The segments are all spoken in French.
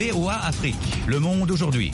VOA Afrique, le monde aujourd'hui.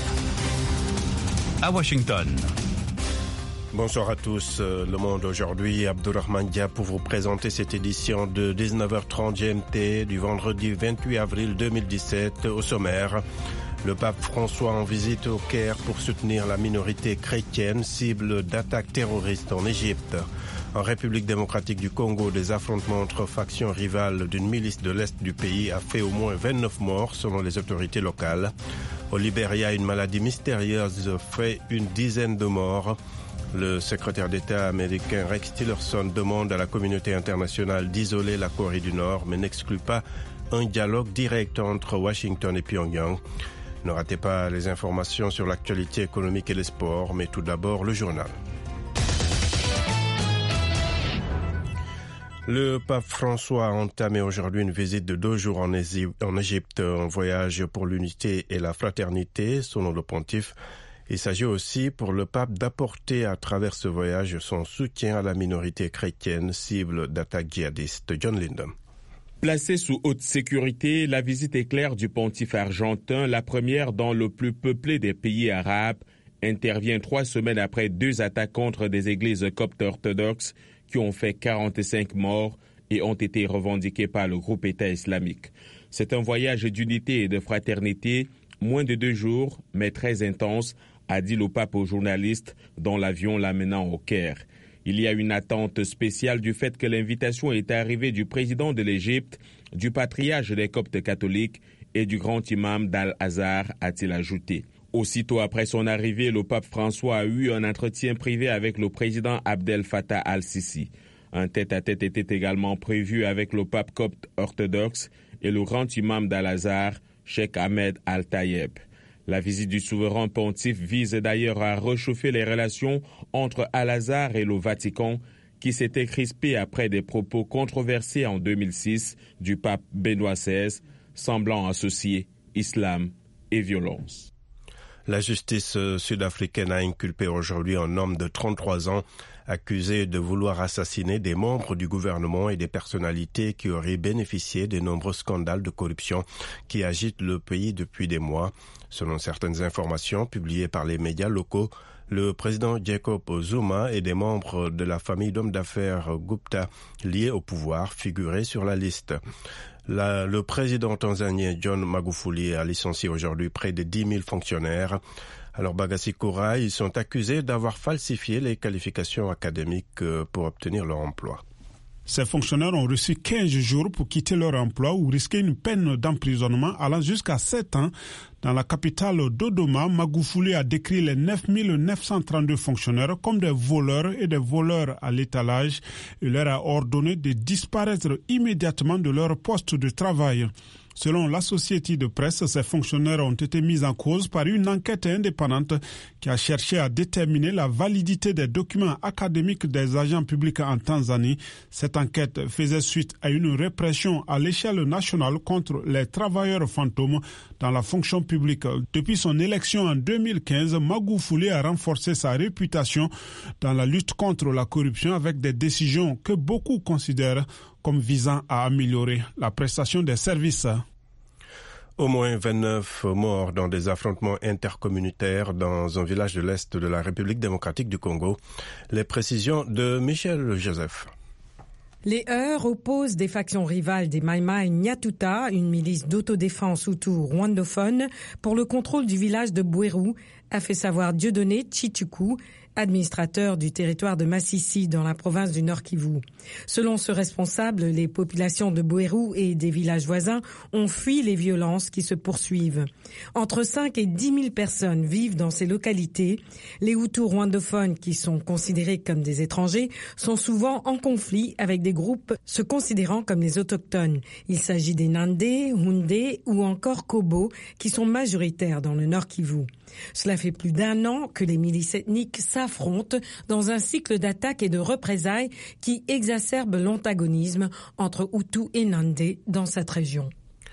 À Washington. Bonsoir à tous. Le monde aujourd'hui, Abdourahmane Dia pour vous présenter cette édition de 19h30 GMT du vendredi 28 avril 2017. Au sommaire, le pape François en visite au Caire pour soutenir la minorité chrétienne, cible d'attaques terroristes en Égypte. En République démocratique du Congo, des affrontements entre factions rivales d'une milice de l'Est du pays a fait au moins 29 morts selon les autorités locales. Au Libéria, une maladie mystérieuse fait une dizaine de morts. Le secrétaire d'État américain Rex Tillerson demande à la communauté internationale d'isoler la Corée du Nord, mais n'exclut pas un dialogue direct entre Washington et Pyongyang. Ne ratez pas les informations sur l'actualité économique et les sports, mais tout d'abord le journal. Le pape François a entamé aujourd'hui une visite de 2 jours en Égypte, un voyage pour l'unité et la fraternité, selon le pontife. Il s'agit aussi pour le pape d'apporter à travers ce voyage son soutien à la minorité chrétienne, cible d'attaques djihadistes. John Linden. Placée sous haute sécurité, la visite éclair du pontife argentin, la première dans le plus peuplé des pays arabes, intervient 3 semaines après 2 attaques contre des églises coptes orthodoxes qui ont fait 45 morts et ont été revendiquées par le groupe État islamique. C'est un voyage d'unité et de fraternité, moins de 2 jours, mais très intense, a dit le pape aux journalistes dans l'avion l'amenant au Caire. Il y a une attente spéciale du fait que l'invitation est arrivée du président de l'Égypte, du patriarche des Coptes catholiques et du grand imam d'Al-Azhar, a-t-il ajouté. Aussitôt après son arrivée, le pape François a eu un entretien privé avec le président Abdel Fattah al-Sisi. Un tête-à-tête était également prévu avec le pape copte orthodoxe et le grand imam d'Al-Azhar, Cheikh Ahmed Al-Tayeb. La visite du souverain pontife vise d'ailleurs à réchauffer les relations entre Al-Azhar et le Vatican, qui s'était crispé après des propos controversés en 2006 du pape Benoît XVI, semblant associer islam et violence. La justice sud-africaine a inculpé aujourd'hui un homme de 33 ans accusé de vouloir assassiner des membres du gouvernement et des personnalités qui auraient bénéficié des nombreux scandales de corruption qui agitent le pays depuis des mois. Selon certaines informations publiées par les médias locaux, le président Jacob Zuma et des membres de la famille d'hommes d'affaires Gupta liés au pouvoir figuraient sur la liste. Le président tanzanien John Magufuli a licencié aujourd'hui près de 10 000 fonctionnaires. Alors Bagassi Koura, ils sont accusés d'avoir falsifié les qualifications académiques pour obtenir leur emploi. Ces fonctionnaires ont reçu 15 jours pour quitter leur emploi ou risquer une peine d'emprisonnement allant jusqu'à 7 ans. Dans la capitale Dodoma, Magufuli a décrit les 9 932 fonctionnaires comme des voleurs et des voleurs à l'étalage. Il leur a ordonné de disparaître immédiatement de leur poste de travail. Selon l'Associated Press, ces fonctionnaires ont été mis en cause par une enquête indépendante qui a cherché à déterminer la validité des documents académiques des agents publics en Tanzanie. Cette enquête faisait suite à une répression à l'échelle nationale contre les travailleurs fantômes dans la fonction publique. Depuis son élection en 2015, Magufuli a renforcé sa réputation dans la lutte contre la corruption avec des décisions que beaucoup considèrent comme visant à améliorer la prestation des services. Au moins 29 morts dans des affrontements intercommunautaires dans un village de l'Est de la République démocratique du Congo. Les précisions de Michel Joseph. Les heurts opposent des factions rivales des Mai-Mai Nyatuta, une milice d'autodéfense hutu rwandophone, pour le contrôle du village de Bweru, a fait savoir Dieudonné Tchituku, administrateur du territoire de Massissi dans la province du Nord Kivu. Selon ce responsable, les populations de Bweru et des villages voisins ont fui les violences qui se poursuivent. Entre 5 et 10 000 personnes vivent dans ces localités. Les Hutus rwandophones, qui sont considérés comme des étrangers, sont souvent en conflit avec des groupes se considérant comme les autochtones. Il s'agit des Nandé, Houndé ou encore Kobo, qui sont majoritaires dans le Nord Kivu. Cela fait plus d'1 an que les milices ethniques s'affrontent dans un cycle d'attaques et de représailles qui exacerbe l'antagonisme entre Hutus et Nandé dans cette région.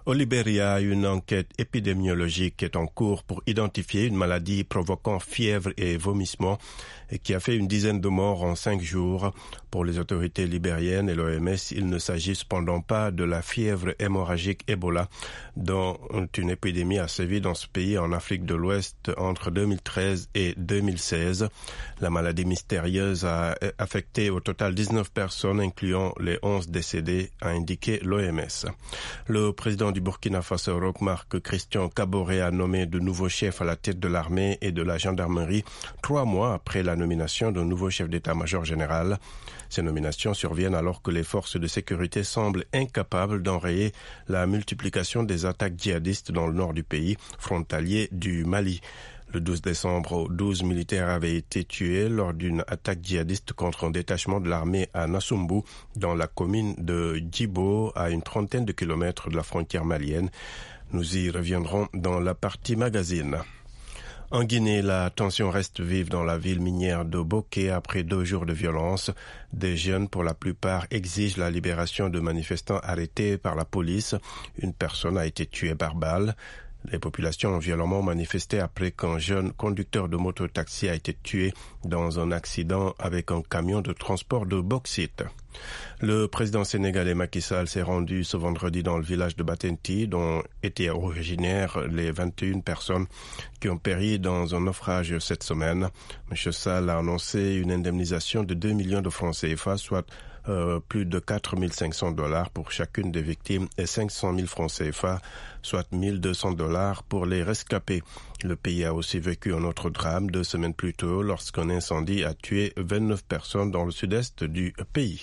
Au Libéria, une enquête épidémiologique est en cours pour identifier une maladie provoquant fièvre et vomissements et qui a fait une dizaine de morts en 5 jours. Pour les autorités libériennes et l'OMS, il ne s'agit cependant pas de la fièvre hémorragique Ebola, dont une épidémie a sévi dans ce pays en Afrique de l'Ouest entre 2013 et 2016. La maladie mystérieuse a affecté au total 19 personnes, incluant les 11 décédés, a indiqué l'OMS. Le président du Burkina Faso, Roch-Marc Christian Kaboré, a nommé de nouveaux chefs à la tête de l'armée et de la gendarmerie 3 mois après la nomination d'un nouveau chef d'état-major général. Ces nominations surviennent alors que les forces de sécurité semblent incapables d'enrayer la multiplication des attaques djihadistes dans le nord du pays, frontalier du Mali. Le 12 décembre, 12 militaires avaient été tués lors d'une attaque djihadiste contre un détachement de l'armée à Nassumbu, dans la commune de Djibo, à une trentaine de kilomètres de la frontière malienne. Nous y reviendrons dans la partie magazine. En Guinée, la tension reste vive dans la ville minière de Boké après 2 jours de violence. Des jeunes, pour la plupart, exigent la libération de manifestants arrêtés par la police. Une personne a été tuée par balle. Les populations ont violemment manifesté après qu'un jeune conducteur de moto-taxi a été tué dans un accident avec un camion de transport de bauxite. Le président sénégalais Macky Sall s'est rendu ce vendredi dans le village de Batenti, dont étaient originaires les 21 personnes qui ont péri dans un naufrage cette semaine. M. Sall a annoncé une indemnisation de 2 millions de francs CFA, soit plus de 4 500 $ pour chacune des victimes et 500 000 francs CFA, soit 1 200 $ pour les rescapés. Le pays a aussi vécu un autre drame 2 semaines plus tôt lorsqu'un incendie a tué 29 personnes dans le sud-est du pays.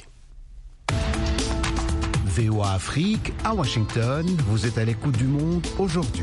VOA Afrique, à Washington, vous êtes à l'écoute du monde aujourd'hui.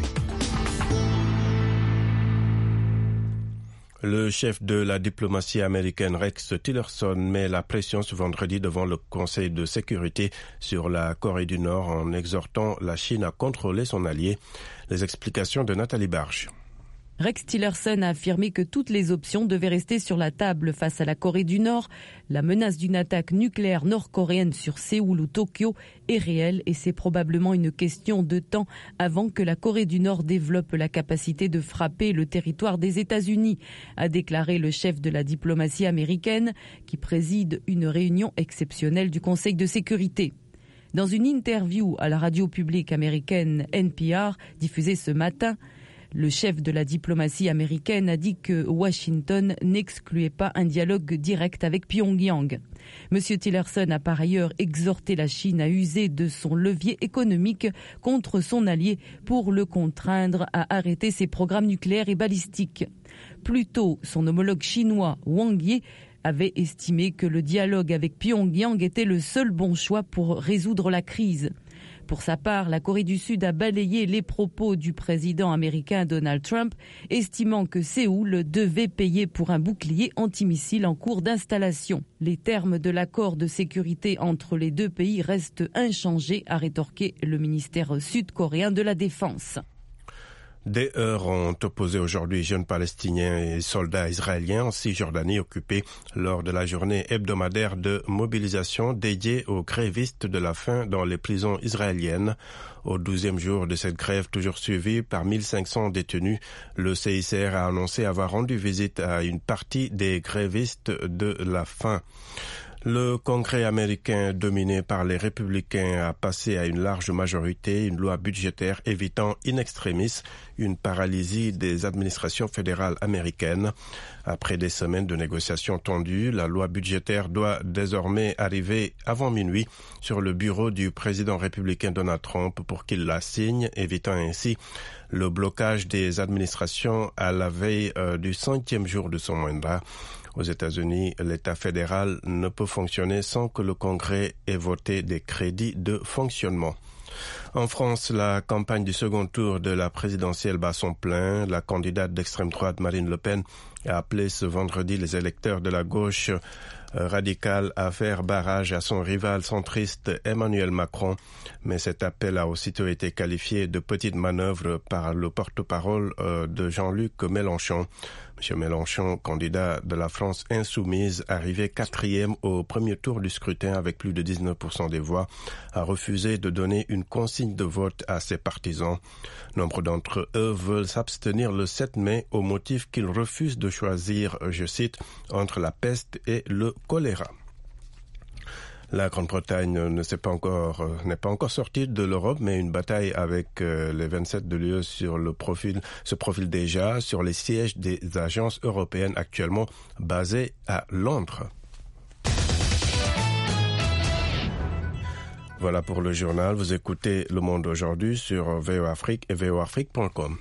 Le chef de la diplomatie américaine Rex Tillerson met la pression ce vendredi devant le Conseil de sécurité sur la Corée du Nord en exhortant la Chine à contrôler son allié. Les explications de Nathalie Barge. Rex Tillerson a affirmé que toutes les options devaient rester sur la table face à la Corée du Nord. La menace d'une attaque nucléaire nord-coréenne sur Séoul ou Tokyo est réelle et c'est probablement une question de temps avant que la Corée du Nord développe la capacité de frapper le territoire des États-Unis, a déclaré le chef de la diplomatie américaine qui préside une réunion exceptionnelle du Conseil de sécurité. Dans une interview à la radio publique américaine NPR diffusée ce matin, le chef de la diplomatie américaine a dit que Washington n'excluait pas un dialogue direct avec Pyongyang. M. Tillerson a par ailleurs exhorté la Chine à user de son levier économique contre son allié pour le contraindre à arrêter ses programmes nucléaires et balistiques. Plus tôt, son homologue chinois Wang Yi avait estimé que le dialogue avec Pyongyang était le seul bon choix pour résoudre la crise. Pour sa part, la Corée du Sud a balayé les propos du président américain Donald Trump, estimant que Séoul devait payer pour un bouclier antimissile en cours d'installation. Les termes de l'accord de sécurité entre les 2 pays restent inchangés, a rétorqué le ministère sud-coréen de la Défense. Des heurts ont opposé aujourd'hui jeunes palestiniens et soldats israéliens en Cisjordanie occupés lors de la journée hebdomadaire de mobilisation dédiée aux grévistes de la faim dans les prisons israéliennes. Au 12e jour de cette grève toujours suivie par 1500 détenus, le CICR a annoncé avoir rendu visite à une partie des grévistes de la faim. Le Congrès américain, dominé par les républicains, a passé à une large majorité une loi budgétaire évitant in extremis une paralysie des administrations fédérales américaines. Après des semaines de négociations tendues, la loi budgétaire doit désormais arriver avant minuit sur le bureau du président républicain Donald Trump pour qu'il la signe, évitant ainsi le blocage des administrations à la veille du 5e jour de son mandat. Aux États-Unis, l'État fédéral ne peut fonctionner sans que le Congrès ait voté des crédits de fonctionnement. En France, la campagne du second tour de la présidentielle bat son plein. La candidate d'extrême droite Marine Le Pen a appelé ce vendredi les électeurs de la gauche radicale à faire barrage à son rival centriste Emmanuel Macron. Mais cet appel a aussitôt été qualifié de petite manœuvre par le porte-parole de Jean-Luc Mélenchon. M. Mélenchon, candidat de la France insoumise, arrivé 4e au premier tour du scrutin avec plus de 19% des voix, a refusé de donner une consigne de vote à ses partisans. Nombre d'entre eux veulent s'abstenir le 7 mai au motif qu'ils refusent de choisir, je cite, entre la peste et le choléra. La Grande-Bretagne n'est pas encore sortie de l'Europe, mais une bataille avec les 27 de l'UE se profile déjà sur les sièges des agences européennes actuellement basées à Londres. Voilà pour le journal. Vous écoutez Le Monde aujourd'hui sur VOA Afrique et voafrique.com.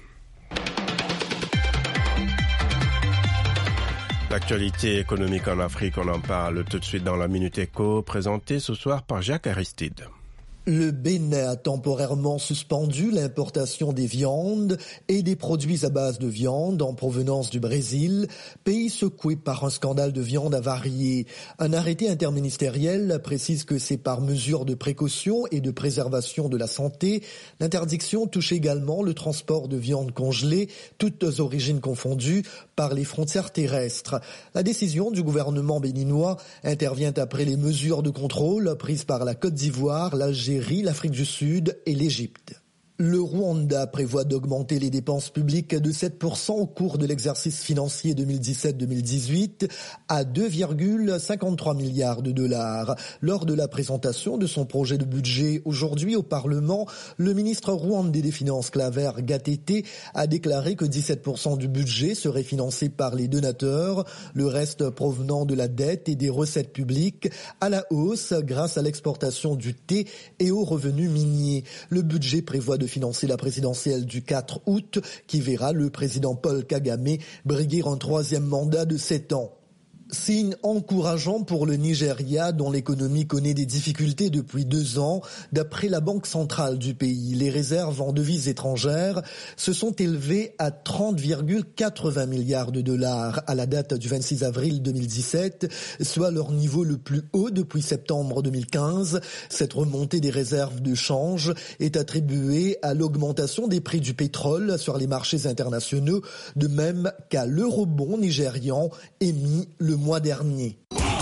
L'actualité économique en Afrique, on en parle tout de suite dans la Minute Éco, présentée ce soir par Jacques Aristide. Le Bénin a temporairement suspendu l'importation des viandes et des produits à base de viande en provenance du Brésil, pays secoué par un scandale de viande avariée. Un arrêté interministériel précise que c'est par mesure de précaution et de préservation de la santé. L'interdiction touche également le transport de viande congelée, toutes origines confondues, par les frontières terrestres. La décision du gouvernement béninois intervient après les mesures de contrôle prises par la Côte d'Ivoire, l'Algérie, l'Afrique du Sud et l'Égypte. Le Rwanda prévoit d'augmenter les dépenses publiques de 7% au cours de l'exercice financier 2017-2018 à 2,53 milliards de dollars. Lors de la présentation de son projet de budget aujourd'hui au Parlement, le ministre rwandais des Finances Claver Gatete a déclaré que 17% du budget serait financé par les donateurs, le reste provenant de la dette et des recettes publiques, à la hausse grâce à l'exportation du thé et aux revenus miniers. Le budget prévoit de financer la présidentielle du 4 août qui verra le président Paul Kagame briguer un 3e mandat de 7 ans. Signe encourageant pour le Nigeria, dont l'économie connaît des difficultés depuis 2 ans. D'après la Banque centrale du pays, les réserves en devises étrangères se sont élevées à 30,80 milliards de dollars à la date du 26 avril 2017, soit leur niveau le plus haut depuis septembre 2015. Cette remontée des réserves de change est attribuée à l'augmentation des prix du pétrole sur les marchés internationaux, de même qu'à l'eurobond nigérian émis le mois dernier.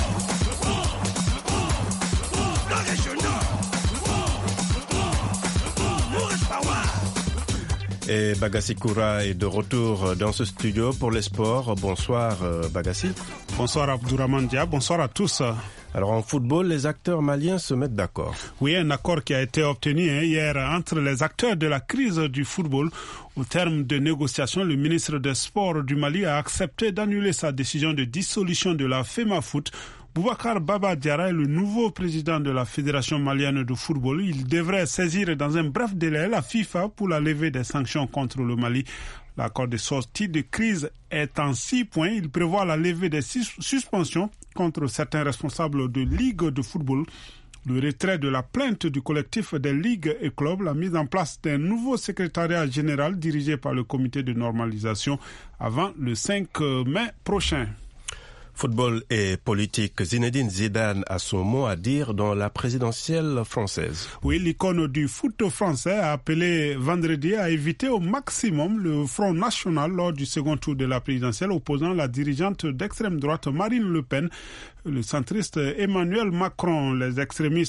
Et Bagassi Koura est de retour dans ce studio pour les sports. Bonsoir Bagassi. Bonsoir Abdourahmane Dia, bonsoir à tous. Alors en football, les acteurs maliens se mettent d'accord. Oui, un accord qui a été obtenu hier entre les acteurs de la crise du football. Au terme de négociations, le ministre des Sports du Mali a accepté d'annuler sa décision de dissolution de la FEMAFOOT. Boubacar Baba Diarra est le nouveau président de la Fédération malienne de football. Il devrait saisir dans un bref délai la FIFA pour la levée des sanctions contre le Mali. L'accord de sortie de crise est en 6 points. Il prévoit la levée des suspensions contre certains responsables de ligues de football, le retrait de la plainte du collectif des ligues et clubs, la mise en place d'un nouveau secrétariat général dirigé par le comité de normalisation avant le 5 mai prochain. Football et politique, Zinedine Zidane a son mot à dire dans la présidentielle française. Oui, l'icône du foot français a appelé vendredi à éviter au maximum le Front National lors du second tour de la présidentielle opposant la dirigeante d'extrême droite Marine Le Pen, le centriste Emmanuel Macron. Les extrêmes,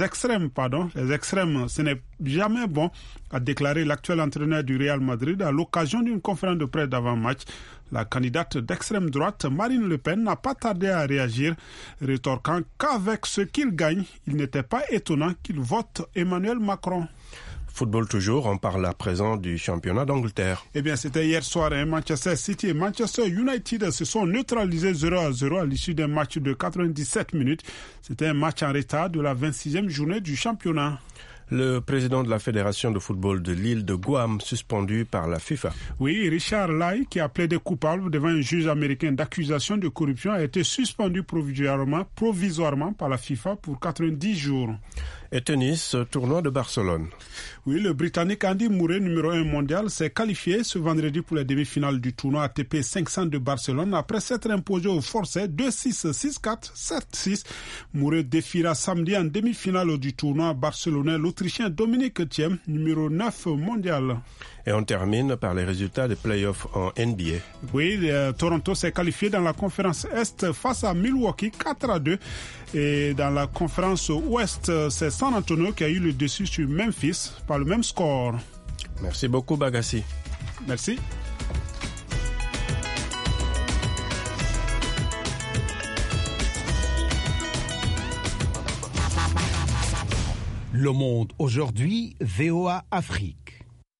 ce n'est jamais bon, a déclaré l'actuel entraîneur du Real Madrid à l'occasion d'une conférence de presse d'avant-match. La candidate d'extrême droite, Marine Le Pen, n'a pas tardé à réagir, rétorquant qu'avec ce qu'il gagne, il n'était pas étonnant qu'il vote Emmanuel Macron. Football toujours, on parle à présent du championnat d'Angleterre. Eh bien, c'était hier soir, Manchester City et Manchester United se sont neutralisés 0-0 à l'issue d'un match de 97 minutes. C'était un match en retard de la 26e journée du championnat. Le président de la Fédération de football de l'île de Guam, suspendu par la FIFA. Oui, Richard Lai, qui a plaidé coupable devant un juge américain d'accusation de corruption, a été suspendu provisoirement par la FIFA pour 90 jours. Et tennis, tournoi de Barcelone. Oui, le Britannique Andy Murray, numéro 1 mondial, s'est qualifié ce vendredi pour les demi-finales du tournoi ATP 500 de Barcelone après s'être imposé au forcé 2-6, 6-4, 7-6. Murray défiera samedi en demi-finale du tournoi barcelonais l'Autrichien l'Autrichien Dominic Thiem, numéro 9 mondial. Et on termine par les résultats des playoffs en NBA. Oui, Toronto s'est qualifié dans la conférence Est face à Milwaukee 4-2. Et dans la conférence Ouest, c'est San Antonio qui a eu le dessus sur Memphis par le même score. Merci beaucoup, Bagassi. Merci. Le Monde aujourd'hui, VOA Afrique.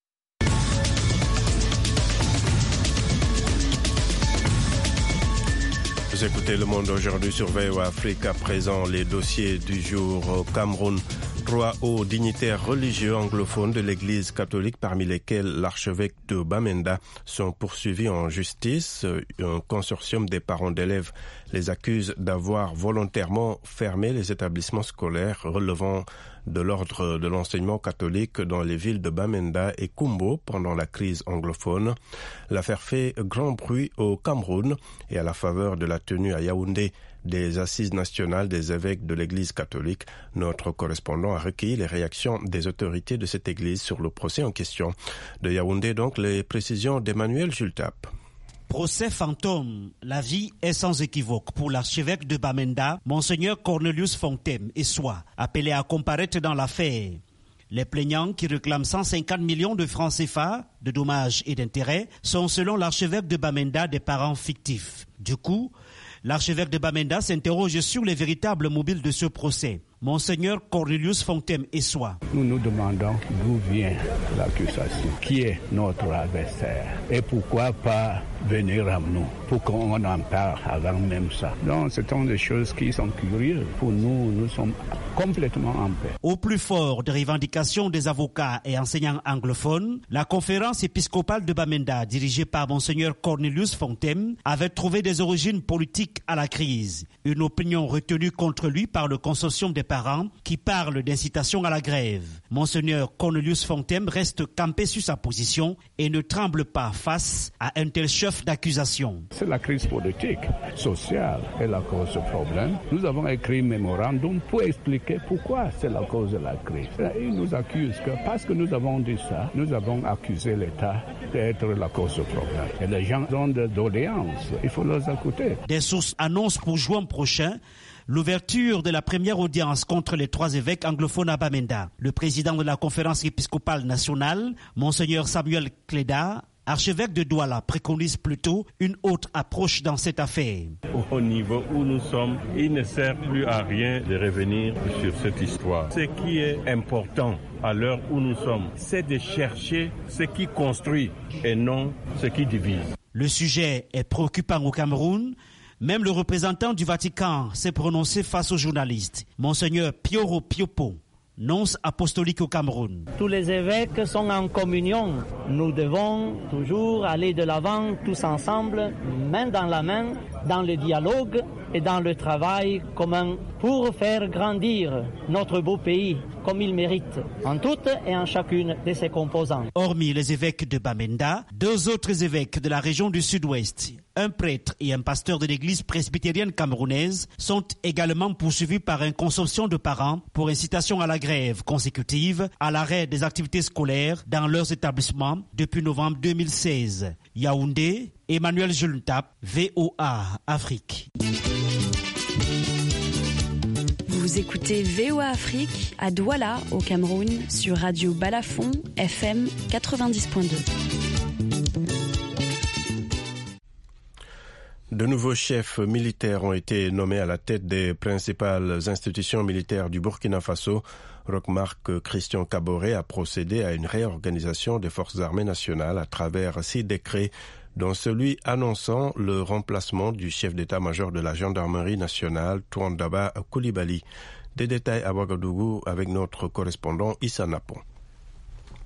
Vous écoutez Le Monde aujourd'hui sur VOA Afrique. À présent, les dossiers du jour au Cameroun. 3 hauts dignitaires religieux anglophones de l'Église catholique, parmi lesquels l'archevêque de Bamenda, sont poursuivis en justice. Un consortium des parents d'élèves les accuse d'avoir volontairement fermé les établissements scolaires relevant de l'ordre de l'enseignement catholique dans les villes de Bamenda et Kumbo pendant la crise anglophone. L'affaire fait grand bruit au Cameroun et à la faveur de la tenue à Yaoundé des assises nationales des évêques de l'Église catholique. Notre correspondant a recueilli les réactions des autorités de cette église sur le procès en question. De Yaoundé, donc, les précisions d'Emmanuel Jultap. Procès fantôme. La vie est sans équivoque pour l'archevêque de Bamenda, Monseigneur Cornelius Fontem Essoa, appelé à comparaître dans l'affaire. Les plaignants qui réclament 150 millions de francs CFA de dommages et d'intérêts sont selon l'archevêque de Bamenda des parents fictifs. Du coup, l'archevêque de Bamenda s'interroge sur les véritables mobiles de ce procès. Monseigneur Cornelius Fontem Essoa. Nous nous demandons d'où vient l'accusation, qui est notre adversaire et pourquoi pas venir à nous pour qu'on en parle avant même ça. Donc, ce sont des choses qui sont curieuses. Pour nous, nous sommes complètement en paix. Au plus fort des revendications des avocats et enseignants anglophones, la conférence épiscopale de Bamenda, dirigée par Monseigneur Cornelius Fontem, avait trouvé des origines politiques à la crise. Une opinion retenue contre lui par le consortium des parents qui parlent d'incitation à la grève. Monseigneur Cornelius Fontem reste campé sur sa position et ne tremble pas face à un tel chef d'accusation. C'est la crise politique, sociale est la cause du problème. Nous avons écrit un mémorandum pour expliquer pourquoi c'est la cause de la crise. Ils nous accusent que parce que nous avons dit ça, nous avons accusé l'État d'être la cause du problème. Et les gens ont de doléances, il faut les écouter. Des sources annoncent pour juin prochain l'ouverture de la première audience contre les 3 évêques anglophones à Bamenda. Le président de la conférence épiscopale nationale, Monseigneur Samuel Cléda, archevêque de Douala, préconise plutôt une autre approche dans cette affaire. Au niveau où nous sommes, il ne sert plus à rien de revenir sur cette histoire. Ce qui est important à l'heure où nous sommes, c'est de chercher ce qui construit et non ce qui divise. Le sujet est préoccupant au Cameroun. Même le représentant du Vatican s'est prononcé face aux journalistes. Monseigneur Pioro Piopo, nonce apostolique au Cameroun. Tous les évêques sont en communion. Nous devons toujours aller de l'avant tous ensemble, main dans la main, dans le dialogue et dans le travail commun pour faire grandir notre beau pays comme il mérite, en toutes et en chacune de ses composantes. Hormis les évêques de Bamenda, 2 autres évêques de la région du Sud-Ouest, un prêtre et un pasteur de l'église presbytérienne camerounaise, sont également poursuivis par un consortium de parents pour incitation à la grève consécutive à l'arrêt des activités scolaires dans leurs établissements depuis novembre 2016. Yaoundé, Emmanuel Jultap, VOA Afrique. Vous écoutez VOA Afrique à Douala, au Cameroun, sur Radio Balafon, FM 90.2. De nouveaux chefs militaires ont été nommés à la tête des principales institutions militaires du Burkina Faso. Roch-Marc Christian Kaboré a procédé à une réorganisation des forces armées nationales à travers 6 décrets, dont celui annonçant le remplacement du chef d'état-major de la gendarmerie nationale, Touandaba Koulibaly. Des détails à Ouagadougou avec notre correspondant Issa Napon.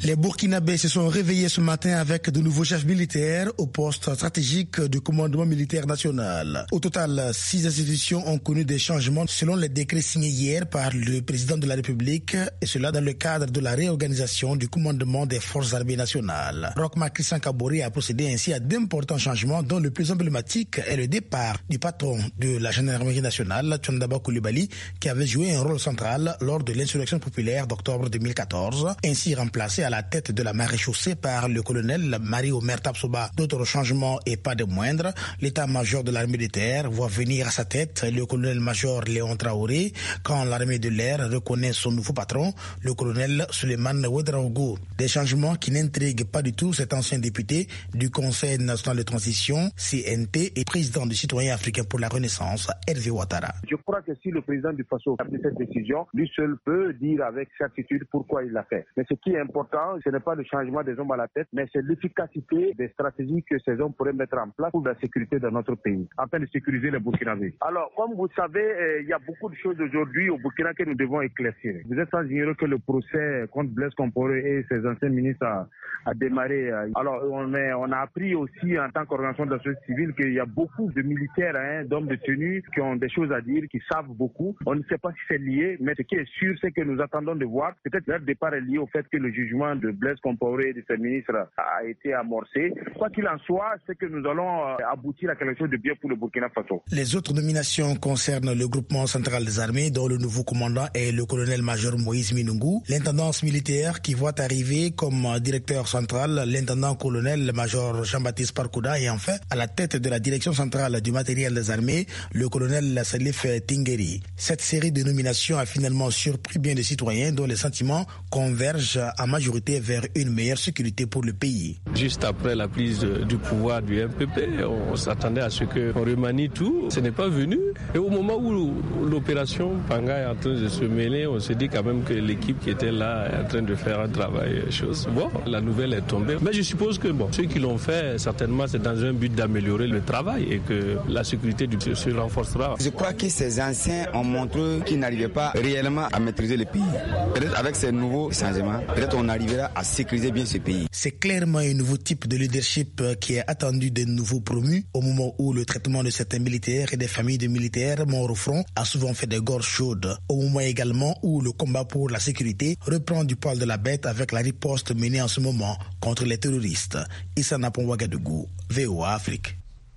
Les Burkinabés se sont réveillés ce matin avec de nouveaux chefs militaires au poste stratégique du commandement militaire national. Au total, 6 institutions ont connu des changements selon les décrets signés hier par le président de la République, et cela dans le cadre de la réorganisation du commandement des forces armées nationales. Roch-Marc Christian Kaboré a procédé ainsi à d'importants changements, dont le plus emblématique est le départ du patron de la gendarmerie nationale, Tchondaba Coulibaly, qui avait joué un rôle central lors de l'insurrection populaire d'octobre 2014, ainsi remplacé à la tête de la maréchaussée par le colonel Marie-Omer Tapsoba. D'autres changements et pas de moindres, l'état-major de l'armée de terre voit venir à sa tête le colonel-major Léon Traoré, quand l'armée de l'air reconnaît son nouveau patron, le colonel Suleiman Ouedraogo. Des changements qui n'intriguent pas du tout cet ancien député du Conseil national de transition, CNT, et président du Citoyen africain pour la Renaissance, Hervé Ouattara. Je crois que si le président du Faso a pris cette décision, lui seul peut dire avec certitude pourquoi il l'a fait. Mais ce qui est important, ce n'est pas le changement des hommes à la tête, mais c'est l'efficacité des stratégies que ces hommes pourraient mettre en place pour la sécurité de notre pays, afin de sécuriser les Burkinabés. Alors, comme vous savez, il y a beaucoup de choses aujourd'hui au Burkina que nous devons éclaircir. Vous êtes sans ignorer que le procès contre Blaise Compaoré et ses anciens ministres a démarré. Alors, on a appris aussi en tant qu'organisation de la société civile qu'il y a beaucoup de militaires, d'hommes de tenue qui ont des choses à dire, qui savent beaucoup. On ne sait pas si c'est lié, mais ce qui est sûr, c'est que nous attendons de voir. Peut-être leur départ est lié au fait que le jugement de Blaise Compaoré et de ses ministres a été amorcé. Quoi qu'il en soit, c'est que nous allons aboutir à quelque chose de bien pour le Burkina Faso. Les autres nominations concernent le groupement central des armées, dont le nouveau commandant est le colonel-major Moïse Minungu, l'intendance militaire qui voit arriver comme directeur central l'intendant-colonel-major Jean-Baptiste Parkouda, et enfin, à la tête de la direction centrale du matériel des armées, le colonel Salif Tingeri. Cette série de nominations a finalement surpris bien des citoyens dont les sentiments convergent en majorité vers une meilleure sécurité pour le pays. Juste après la prise du pouvoir du MPP, on s'attendait à ce qu'on remanie tout. Ce n'est pas venu. Et au moment où l'opération Panga est en train de se mêler, on se dit quand même que l'équipe qui était là est en train de faire un travail chose. Bon, la nouvelle est tombée. Mais je suppose que ceux qui l'ont fait, certainement, c'est dans un but d'améliorer le travail et que la sécurité se renforcera. Je crois que ces anciens ont montré qu'ils n'arrivaient pas réellement à maîtriser le pays. Peut-être avec ces nouveaux changements, peut-être on arrivera à sécuriser bien ce pays. C'est clairement un nouveau type de leadership qui est attendu des nouveaux promus au moment où le traitement de certains militaires et des familles de militaires morts au front a souvent fait des gorges chaudes. Au moment également où le combat pour la sécurité reprend du poil de la bête avec la riposte menée en ce moment contre les terroristes. Issa Napon Ouagadougou, VOA Afrique.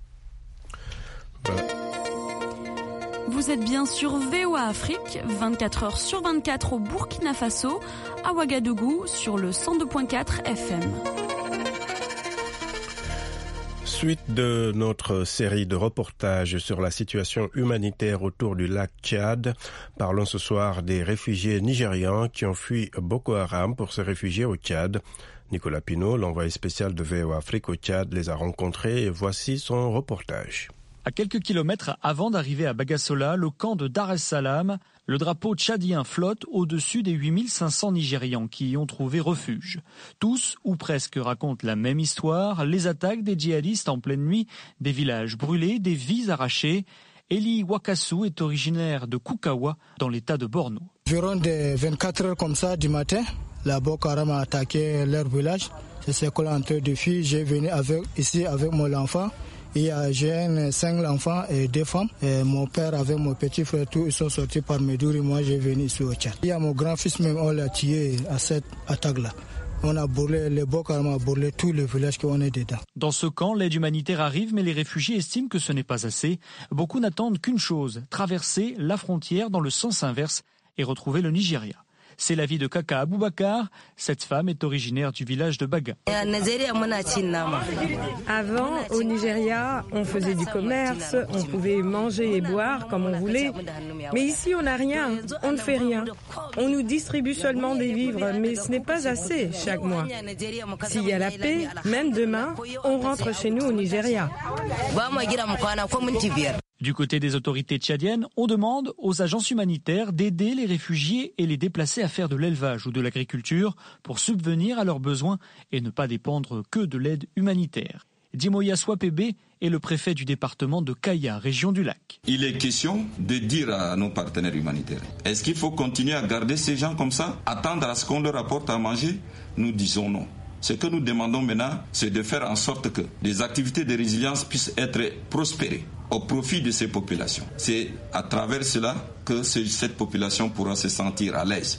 Vous êtes bien sur VOA Afrique, 24h sur 24 au Burkina Faso, à Ouagadougou sur le 102.4 FM. Suite de notre série de reportages sur la situation humanitaire autour du lac Tchad, parlons ce soir des réfugiés nigérians qui ont fui Boko Haram pour se réfugier au Tchad. Nicolas Pinault, l'envoyé spécial de VOA Afrique au Tchad, les a rencontrés et voici son reportage. À quelques kilomètres avant d'arriver à Bagassola, le camp de Dar es Salaam, le drapeau tchadien flotte au-dessus des 8500 Nigérians qui y ont trouvé refuge. Tous, ou presque, racontent la même histoire, les attaques des djihadistes en pleine nuit, des villages brûlés, des vies arrachées. Eli Wakasu est originaire de Koukawa, dans l'état de Borno. Environ de 24 heures comme ça du matin, la Boko Haram a attaqué leur village. C'est quoi entre deux filles, j'ai venu ici avec mon enfant. J'ai 5 enfants et 2 femmes. Et mon père avec mon petit frère, tous ils sont sortis par Médouri. Moi, j'ai venu ici au Tchad. Il y a mon grand-fils même, on l'a tué à cette attaque-là. On a brûlé, les Boko Haram a brûlé tous les villages qu'on est dedans. Dans ce camp, l'aide humanitaire arrive, mais les réfugiés estiment que ce n'est pas assez. Beaucoup n'attendent qu'une chose, traverser la frontière dans le sens inverse et retrouver le Nigeria. C'est l'avis de Kaka Aboubakar. Cette femme est originaire du village de Baga. Avant, au Nigeria, on faisait du commerce, on pouvait manger et boire comme on voulait. Mais ici, on n'a rien, on ne fait rien. On nous distribue seulement des vivres, mais ce n'est pas assez chaque mois. S'il y a la paix, même demain, on rentre chez nous au Nigeria. Du côté des autorités tchadiennes, on demande aux agences humanitaires d'aider les réfugiés et les déplacer à faire de l'élevage ou de l'agriculture pour subvenir à leurs besoins et ne pas dépendre que de l'aide humanitaire. Dimoya Swapebe est le préfet du département de Kaya, région du lac. Il est question de dire à nos partenaires humanitaires, est-ce qu'il faut continuer à garder ces gens comme ça, attendre à ce qu'on leur apporte à manger? Nous disons non. Ce que nous demandons maintenant, c'est de faire en sorte que les activités de résilience puissent être prospérées au profit de ces populations. C'est à travers cela que cette population pourra se sentir à l'aise.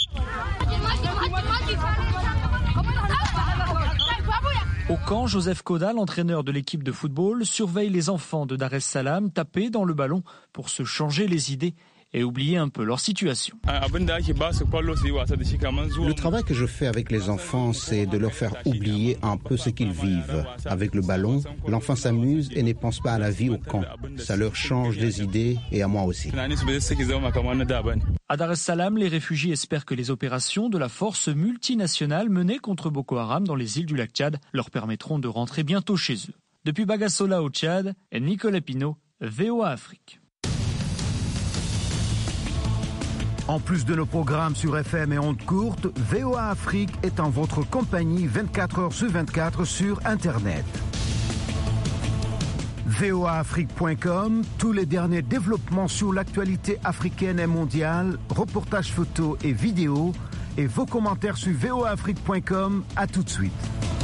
Au camp, Joseph Koda, l'entraîneur de l'équipe de football, surveille les enfants de Dar es Salaam taper dans le ballon pour se changer les idées et oublier un peu leur situation. Le travail que je fais avec les enfants, c'est de leur faire oublier un peu ce qu'ils vivent. Avec le ballon, l'enfant s'amuse et ne pense pas à la vie au camp. Ça leur change des idées et à moi aussi. À Dar es Salaam, les réfugiés espèrent que les opérations de la force multinationale menée contre Boko Haram dans les îles du lac Tchad leur permettront de rentrer bientôt chez eux. Depuis Bagassola au Tchad, Nicolas Pinault, VOA Afrique. En plus de nos programmes sur FM et ondes courtes, VOA Afrique est en votre compagnie 24h/24 sur Internet. voaafrique.com, tous les derniers développements sur l'actualité africaine et mondiale, reportages photos et vidéos, et vos commentaires sur voaafrique.com. À tout de suite.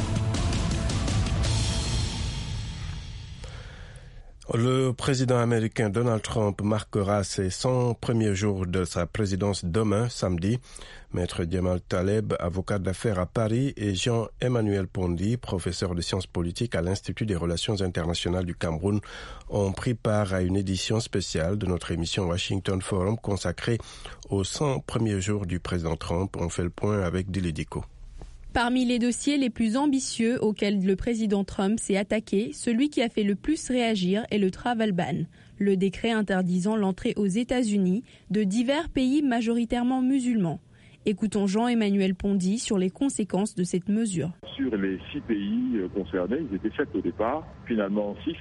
Le président américain Donald Trump marquera ses 100 premiers jours de sa présidence demain, samedi. Maître Djemal Taleb, avocat d'affaires à Paris, et Jean-Emmanuel Pondy, professeur de sciences politiques à l'Institut des Relations internationales du Cameroun, ont pris part à une édition spéciale de notre émission Washington Forum consacrée aux 100 premiers jours du président Trump. On fait le point avec Dili Diko. Parmi les dossiers les plus ambitieux auxquels le président Trump s'est attaqué, celui qui a fait le plus réagir est le travel ban, le décret interdisant l'entrée aux États-Unis de divers pays majoritairement musulmans. Écoutons Jean-Emmanuel Pondy sur les conséquences de cette mesure. Sur les 6 pays concernés, ils étaient 7 au départ, finalement 6.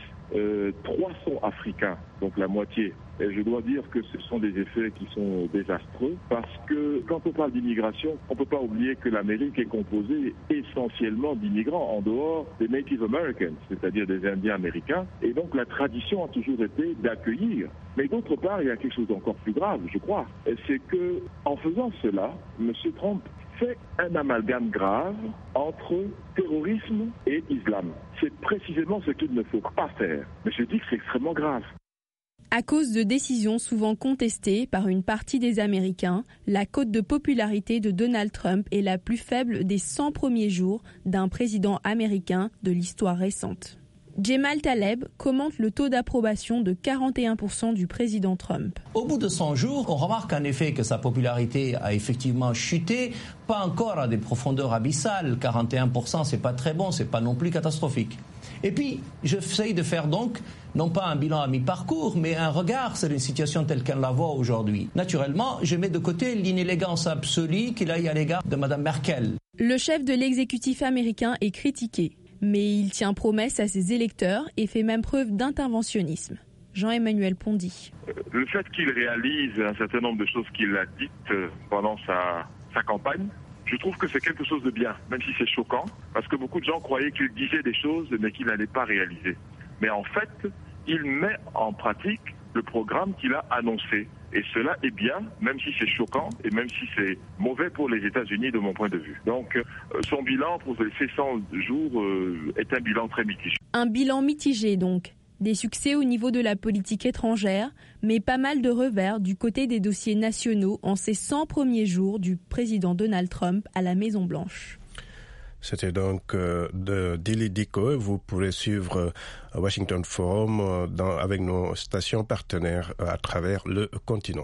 3 sont africains, donc la moitié. Et je dois dire que ce sont des effets qui sont désastreux parce que quand on parle d'immigration, on ne peut pas oublier que l'Amérique est composée essentiellement d'immigrants en dehors des Native Americans, c'est-à-dire des Indiens américains. Et donc la tradition a toujours été d'accueillir. Mais d'autre part, il y a quelque chose d'encore plus grave, je crois. C'est que en faisant cela, M. Trump fait un amalgame grave entre terrorisme et islam. C'est précisément ce qu'il ne faut pas faire. Mais je dis que c'est extrêmement grave. À cause de décisions souvent contestées par une partie des Américains, la cote de popularité de Donald Trump est la plus faible des 100 premiers jours d'un président américain de l'histoire récente. Djemal Taleb commente le taux d'approbation de 41% du président Trump. Au bout de 100 jours, on remarque en effet que sa popularité a effectivement chuté, pas encore à des profondeurs abyssales. 41%, c'est pas très bon, c'est pas non plus catastrophique. Et puis, j'essaye de faire donc, non pas un bilan à mi-parcours, mais un regard sur une situation telle qu'on la voit aujourd'hui. Naturellement, je mets de côté l'inélégance absolue qu'il a eu à l'égard de Mme Merkel. Le chef de l'exécutif américain est critiqué, mais il tient promesse à ses électeurs et fait même preuve d'interventionnisme. Jean-Emmanuel Pondy. Le fait qu'il réalise un certain nombre de choses qu'il a dites pendant sa campagne, je trouve que c'est quelque chose de bien, même si c'est choquant, parce que beaucoup de gens croyaient qu'il disait des choses, mais qu'il n'allait pas réaliser. Mais en fait, il met en pratique le programme qu'il a annoncé. Et cela est bien, même si c'est choquant et même si c'est mauvais pour les États-Unis de mon point de vue. Donc, son bilan pour ces 100 jours est un bilan très mitigé. Un bilan mitigé donc. Des succès au niveau de la politique étrangère, mais pas mal de revers du côté des dossiers nationaux en ces 100 premiers jours du président Donald Trump à la Maison-Blanche. C'était donc de Dili Diko. Vous pourrez suivre Washington Forum avec nos stations partenaires à travers le continent.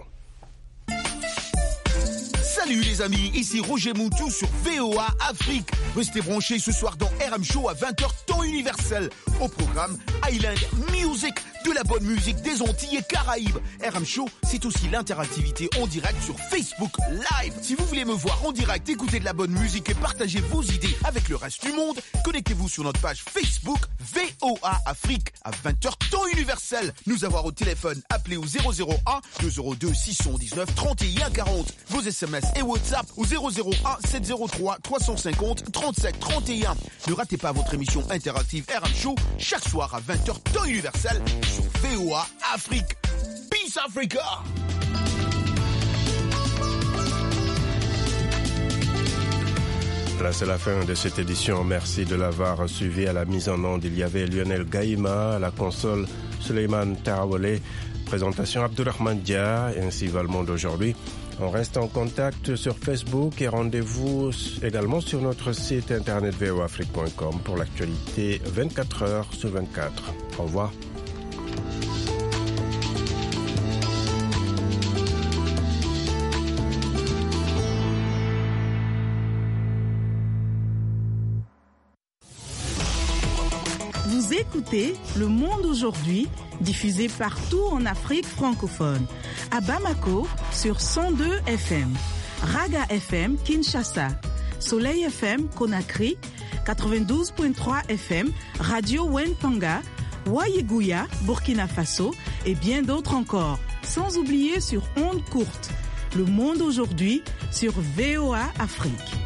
Salut les amis, ici Roger Moutou sur VOA Afrique. Restez branchés ce soir dans RM Show à 20h temps universel. Au programme Island Music, de la bonne musique des Antilles et Caraïbes. RM Show, c'est aussi l'interactivité en direct sur Facebook Live. Si vous voulez me voir en direct, écouter de la bonne musique et partager vos idées avec le reste du monde, connectez-vous sur notre page Facebook VOA Afrique à 20h temps universel. Nous avoir au téléphone, appelez au 001 202 619 31 40. Vos SMS et WhatsApp au 001 703 350 37 31. Ne ratez pas votre émission interactive RM Show chaque soir à 20h temps universel sur VOA Afrique. Peace Africa! Là, c'est la fin de cette édition. Merci de l'avoir suivi. À la mise en onde, il y avait Lionel Gaïma, à la console Suleiman Tarawale, présentation Abdurrahman Dia, ainsi va le monde aujourd'hui. On reste en contact sur Facebook et rendez-vous également sur notre site internet voafrique.com pour l'actualité 24 heures sur 24. Au revoir. Vous écoutez Le Monde aujourd'hui, diffusé partout en Afrique francophone. À Bamako, sur 102 FM. Raga FM, Kinshasa. Soleil FM, Conakry. 92.3 FM, Radio Wenpanga. Wayeguya, Burkina Faso. Et bien d'autres encore. Sans oublier sur ondes courtes. Le Monde aujourd'hui, sur VOA Afrique.